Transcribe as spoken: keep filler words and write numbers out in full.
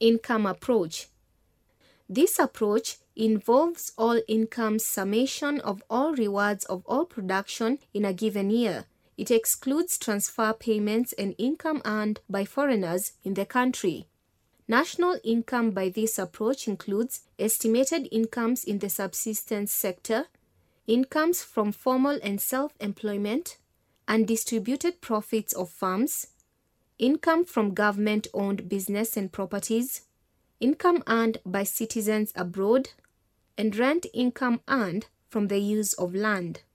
income approach. This approach involves all income summation of all rewards of all production in a given year. It excludes transfer payments and income earned by foreigners in the country. National income by this approach includes estimated incomes in the subsistence sector, incomes from formal and self-employment, undistributed profits of farms, income from government-owned business and properties, income earned by citizens abroad, and rent income earned from the use of land.